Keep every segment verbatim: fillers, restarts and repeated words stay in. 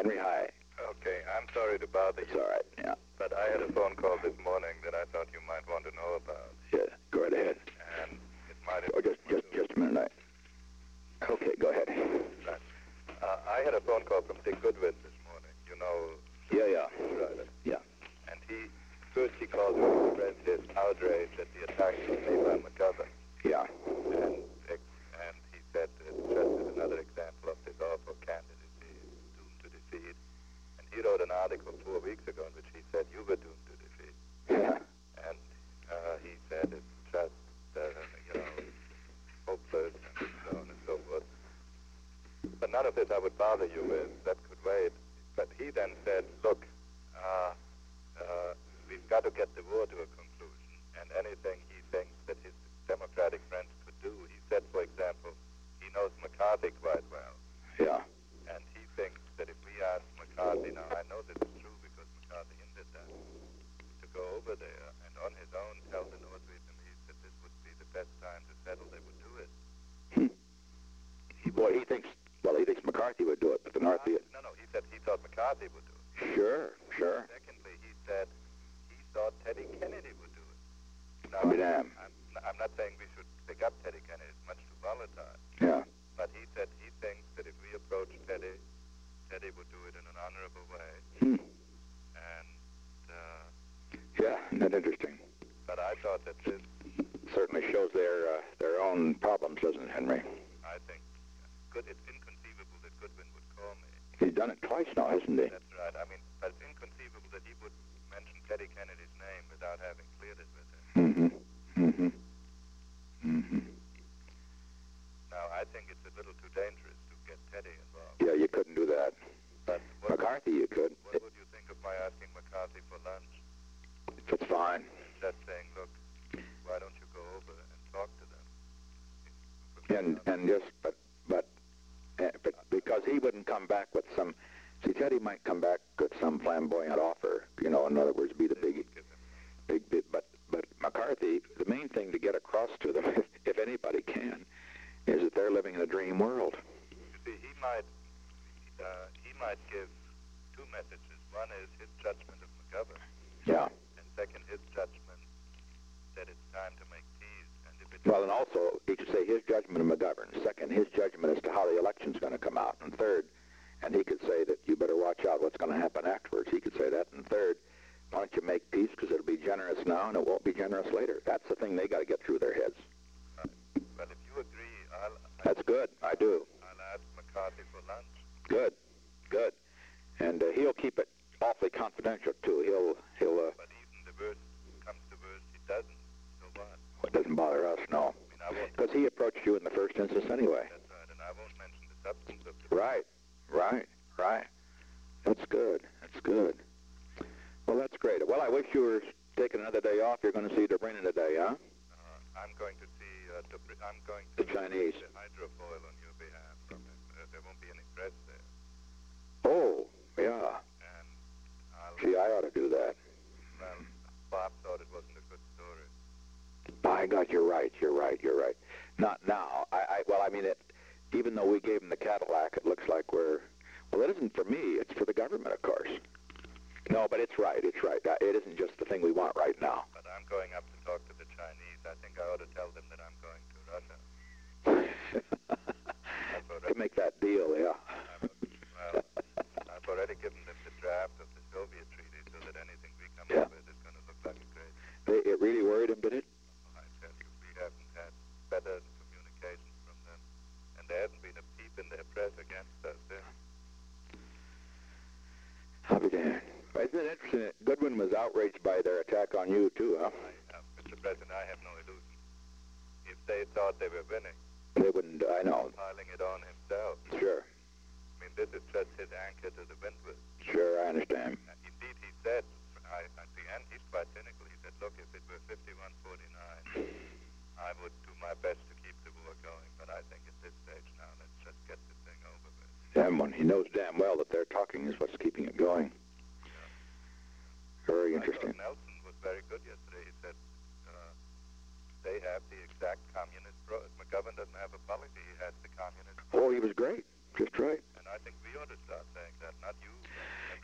Henry, hi. Okay, I'm sorry to bother It's you. all right, yeah. But I had a phone call this morning that I thought you might want to know about. Yeah, go right ahead. And it might have... Oh, just, just, just a minute. I... Okay, go ahead. Right. Uh, I had a phone call from Dick Goodwin this morning. You know... Yeah, yeah. Right. Yeah. And he... First he called me to express his outrage at the attack on me by McGovern. Yeah. And, and he said it's just another example of this awful candidacy doomed to defeat. And he wrote an article four weeks ago in which he said you were doomed to defeat. Yeah. And uh, he said it's just, uh, you know, hopeless and so on and so forth. But none of this I would bother you with. That could wait. But he then said, look, uh, uh, we've got to get the war to a conclusion. And anything he thinks that his Democratic friends could do, he said, for example, he knows McCarthy quite well. Yeah. And he thinks that if we ask McCarthy, now I know this is true because McCarthy hinted that, to go over there and on his own tell the North Vietnamese that this would be the best time to settle, they would do it. Hmm. He, well, he thinks, well, he thinks McCarthy would do it, but the North Viet... No, no, he said he thought McCarthy would do it. Sure, sure. Secondly, he said he thought Teddy Kennedy would do it. Now, I'll be damned. I'm, I'm not saying we should pick up Teddy Kennedy. It's much too volatile. Yeah. But he said he thinks that if we approach Teddy, Teddy would do it in an honorable way. Hmm. And, uh... Yeah, isn't that interesting? But I thought that this... Certainly shows their, uh, their own problems, doesn't it, Henry? I think good. It's inconceivable that Goodwin would call me. He's done it twice now, hasn't he? That's right. I mean, but it's inconceivable that he would mention Teddy Kennedy's name without having cleared it with him. Mm-hmm. Mm-hmm. Mm-hmm. Now, I think it's a little too dangerous to get Teddy involved. Yeah, you couldn't do that. But what, McCarthy, you could. What would you think of my asking McCarthy for lunch? It's fine. Just saying, look, why don't you go over and talk to them? And and just, but, but, uh, but because he wouldn't come back with some, see, Teddy might come back with some flamboyant offer, you know, in other words, be the big, big, big, but, but McCarthy, the main thing to get across to them, if, if anybody can, is that they're living in a dream world. You see, he might, uh, he might give two messages. One is his judgment of McGovern. Yeah. And second, his judgment that it's time to make peace. And if it's Well, and also, he could say his judgment of McGovern. Second, his judgment as to how the election's going to come out. And third, and he could say that you better watch out what's going to happen afterwards. He could say that. And third, why don't you make peace because it'll be generous now and it won't be generous later. That's the thing they got to get through their heads. Uh, well, if you agree, I'll... That's good. I do. I'll ask McCarthy for lunch. Good. Good. And uh, he'll keep it awfully confidential, too. He'll... he'll. Uh, but even the worst comes to worst, he doesn't. So what? It doesn't bother us, no. Because he approached you in the first instance anyway. That's right, and I won't mention the substance of the... Right, right, right. That's good, that's good. Well, that's great. Well, I wish you were taking another day off. You're going to see Dobrynin today, huh? Uh, I'm going to see... Uh, Dobry- I'm going to... The Chinese. ...the hydrofoil on your behalf from him. Uh, there won't be any press there. Oh, yeah. And I'll... Gee, I ought to do that. Well, Bob thought it wasn't a good story. By God, you're right, you're right, you're right. Not now. I, I well, I mean, it. Even though we gave him the Cadillac, it looks like we're... Well, it isn't for me. It's for the government, of course. No, but it's right, it's right. It isn't just the thing we want right now. But I'm going up to talk to the Chinese. I think I ought to tell them that I'm going to Russia. To make that deal, yeah. I've, well, I've already given them the draft of the Soviet treaty so that anything we come Yeah. up with is going to look like a great... They, it really worried him, did it? I tell you, we haven't had better communications from them. And there hasn't been a peep in their press against us there. I'll be damned. Isn't it interesting that Goodwin was outraged by their attack on you, too, huh? I, uh, Mister President, I have no illusion. If they thought they were winning, They wouldn't, I know. piling it on himself. Sure. I mean, this is just his anchor to the windward. Sure, I understand. And indeed, he said, I, at the end, he's quite cynical. He said, look, if it were fifty-one forty-nine, I would do my best to keep the war going. But I think at this stage now, let's just get this thing over with. Damn one. He knows damn well that their talking is what's keeping it going. Very interesting. I thought Nelson was very good yesterday. He said uh, they have the exact communist... Pro- McGovern doesn't have a policy. He has the communist... Oh, he was great. Just right. And I think we ought to start saying that, not you.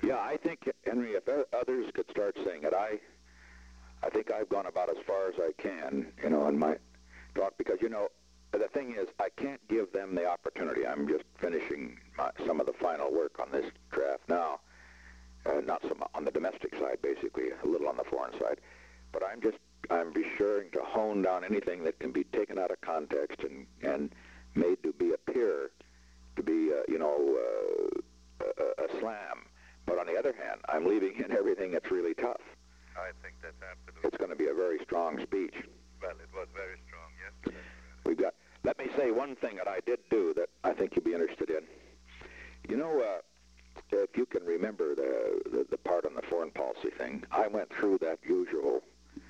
Yeah, I think, Henry, if others could start saying it, I I think I've gone about as far as I can, you know, in my talk, because, you know, the thing is, I can't give them the opportunity. I'm just finishing my, some of the final work on this draft now, uh, not so much on the domestic side, basically, a little on the foreign side, but I'm just, I'm be sure to hone down anything that can be taken out of context and, and made to be appear to be, uh, you know, uh, a, a slam. But on the other hand, I'm leaving in everything that's really tough. I think that's absolutely. It's going to be a very strong speech. Well, it was very strong yesterday. We've got. Let me say one thing that I did do that I think you'll be interested in. You know, uh, if you can remember the, the the part on the foreign policy thing, I went through that usual,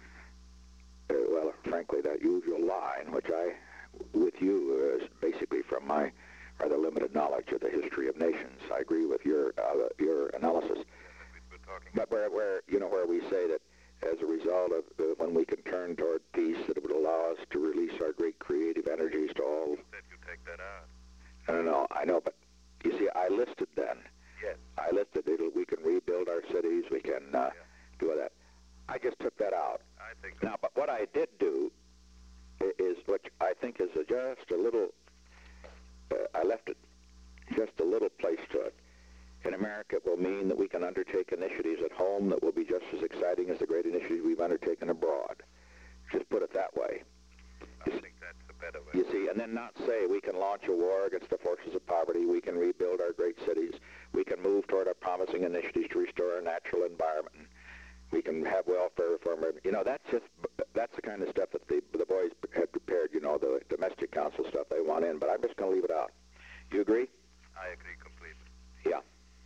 uh, well, frankly, that usual line, which I, with you, is basically from my rather limited knowledge of the history of nations. I agree with your uh, your analysis. But where, where, you know, where we say that as a result of uh, when we can turn toward peace, that it would allow us to release our great creative energies to all. That you take that out. No, no, no, I know, but you see, I listed then. Yes. I listed it. We can rebuild our cities. We can uh, yeah. do all that. I just took that out. I think. Now, but what I did do is, which I think is a, just a little. Uh, I left it just a little place to it. In America, it will mean that we can undertake initiatives at home that will be just as exciting as the great initiatives we've undertaken abroad. Just put it that way. I think that's a better way. You see, and then not say we can launch a war against the forces of poverty, we can rebuild our great cities, we can move toward our promising initiatives to restore our natural environment, we can have welfare reform. You know, that's just, that's the kind of stuff that the, the boys had prepared, you know, the domestic council stuff they want in, but I'm just going to leave it out. You agree? I agree completely. Yeah.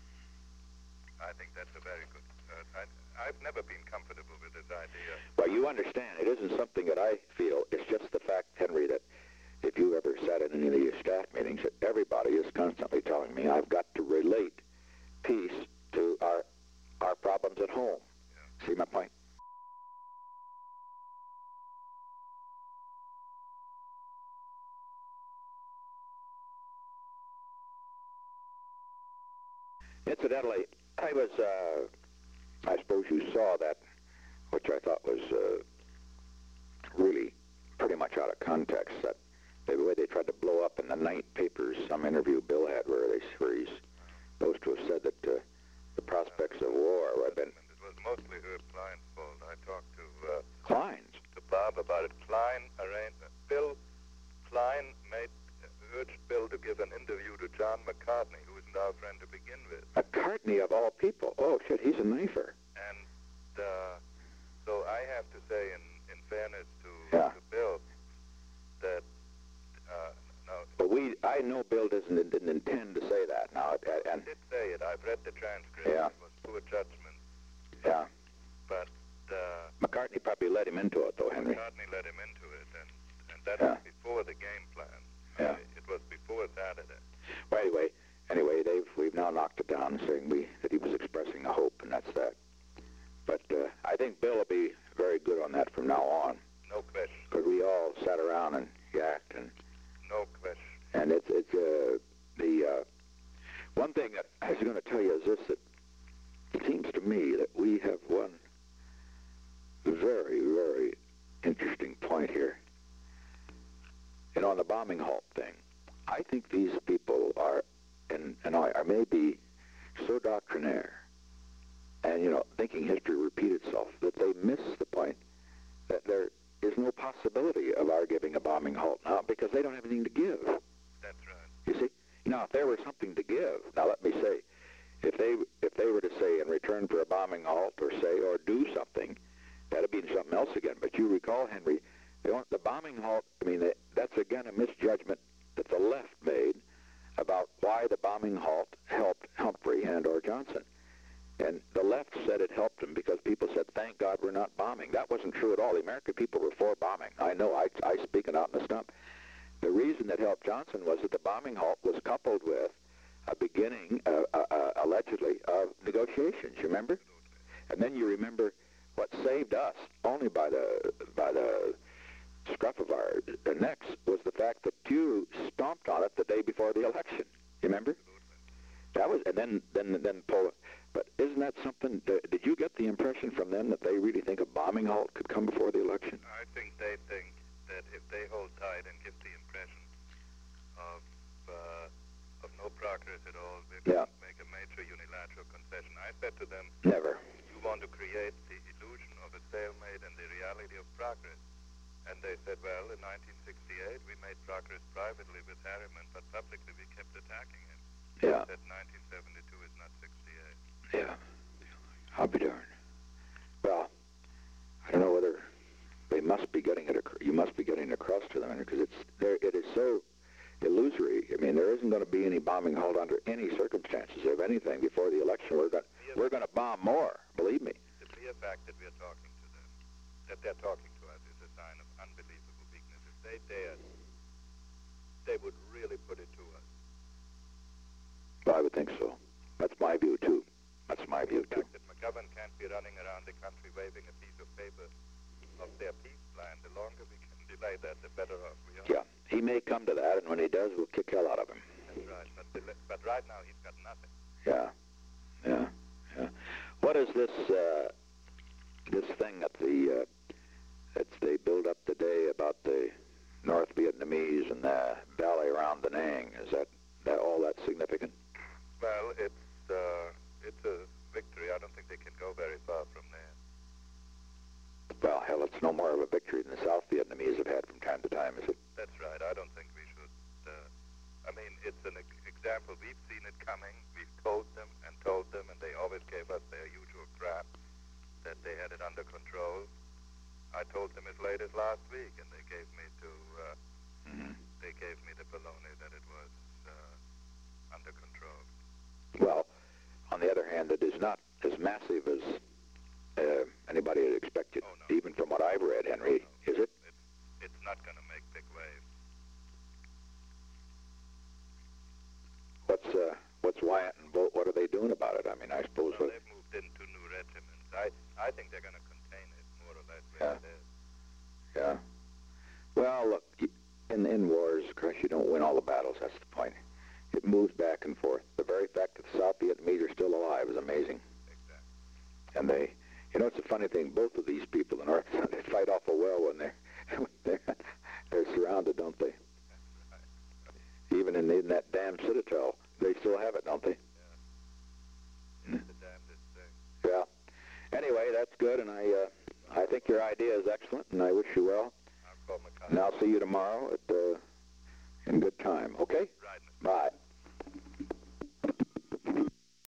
I think that's a very good. Uh, I, I've never been comfortable with this idea. Well, you understand, it isn't something that I feel. It's just the fact, Henry, that if you ever sat in any of these staff meetings, that everybody is constantly telling me I've got to relate peace to our our problems at home. Yeah. See my point? Incidentally, I was, uh, I suppose you saw that, which I thought was uh, really pretty much out of context, that the way they tried to blow up in the night papers some interview Bill had where, they, where he's supposed to have said that uh, the prospects of war had been... It was mostly Herb Klein's fault. I talked to... Uh, Klein's? To Bob about it. Klein arranged... Bill Klein made... urged Bill to give an interview to John McCartney, who isn't our friend to begin with. McCartney, of all people. Oh, shit, he's a knifer. And uh, so I have to say, in, in fairness to, yeah. to Bill, that... Uh, no, but we, I know Bill doesn't didn't intend to say that now. And he did say it. I've read the transcript. Yeah. It was poor judgment. Yeah. But... Uh, McCartney probably led him into it, though, Henry. McCartney led him into it, and, and that yeah. was before the game plan. Yeah. Uh, it was before Saturday. Well, anyway, anyway, they've we've now knocked it down, saying we that he was expressing a hope, and that's that. But uh, I think Bill will be very good on that from now on. No question. Because we all sat around and yacked, and no question. And it's it's uh, the uh, one thing that I was going to tell you is this: that it seems to me that we have one very very interesting point here. You know, on the bombing halt thing, I think these people are, and, and I, are maybe so doctrinaire, and, you know, thinking history repeat itself, that they miss the point that there is no possibility of our giving a bombing halt now because they don't have anything to give. That's right. You see? Now, if there were something to give, now let me say, if they if they were to say in return for a bombing halt or say, or do something, that'd be something else again. But you recall, Henry, The, the bombing halt, I mean, that's again a misjudgment that the left made about why the bombing halt helped Humphrey and or Johnson. And the left said it helped them because people said, thank God we're not bombing. That wasn't true at all. The American people were for bombing. I know, I, I speak it out in the stump. The reason that helped Johnson was that the bombing halt was coupled with a beginning, uh, uh, uh, allegedly, of negotiations, you remember? And then you remember what saved us, only by the by the scruff of our necks, was the fact that Pew stomped on it the day before the election. You remember? That was, and then then then Poland. But isn't impression from them that they really think a bombing halt could come before the election? I think they think that if they hold tight and give the impression of uh, of no progress at all, we're going Yeah. to make a major unilateral concession. I said to them, Never. you want to create the illusion of a stalemate and the reality of progress. And they said, well, in nineteen sixty-eight, we made progress privately with Harriman, but publicly we kept attacking him. Yeah. That nineteen seventy-two is not sixty-eight. Yeah. I'll be darned. Well, I don't know whether they must be getting it. Ac- you must be getting it across to them because it's there. It is so illusory. I mean, there isn't going to be any bombing halt under any circumstances. If anything, before the election, we're going we're going to bomb more. Believe me. The mere fact that we're talking to them, that they're talking to us, is a sign of unbelievable weakness. If they dared, they would really put it to us. Well, I would think so. That's my view too. That's my view The too. fact that McGovern can't be running around the country waving a piece of paper of their peace plan, the longer we can delay that, the better off we are. Yeah, he may come to that, and when he does, we'll kick hell out of him. That's right. But, the, but right now, he's got nothing. Yeah, yeah, yeah. What is this uh, this thing that the uh, that they build up today about the North Vietnamese and the valley around Da Nang? Is that, that all that significant? Well, it's uh, it's a victory. I don't think they can go very far from there. Well, hell, it's no more of a victory than the South Vietnamese have had from time to time, is it? That's right. I don't think we should. Uh, I mean, it's an e- example. We've seen it coming. We've told them and told them, and they always gave us their usual crap that they had it under control. I told them as late as last week, and they gave me to uh, Mm-hmm. they gave me the baloney that it was uh, under control. Well, on the other hand, it is not as massive as uh, anybody had expected, Oh, no. even from what I've read, Henry. No, Is it? It's, it's not going to make big waves. What's uh, what's Wyatt and Bolt? What are they doing about it? I mean, I suppose. Well, what, they've moved into new regiments. I I think they're going to contain it more or less Yeah. where it is. yeah. Well, look, y- in in wars, of course, you don't win all the battles. That's the point. It moves back and forth. The very fact that the South Vietnamese are still alive is amazing. Exactly. And they, you know, it's a funny thing. Both of these people, the North, they fight awful well when they're they're, they're surrounded, don't they? That's right. Even in, in that damn Citadel, they still have it, don't they? It's the damnedest thing. Yeah. Anyway, that's good, and I uh, I think your idea is excellent, and I wish you well. I'll call McConnell. And I'll see you tomorrow at uh, in good time. Okay? Right. Bye.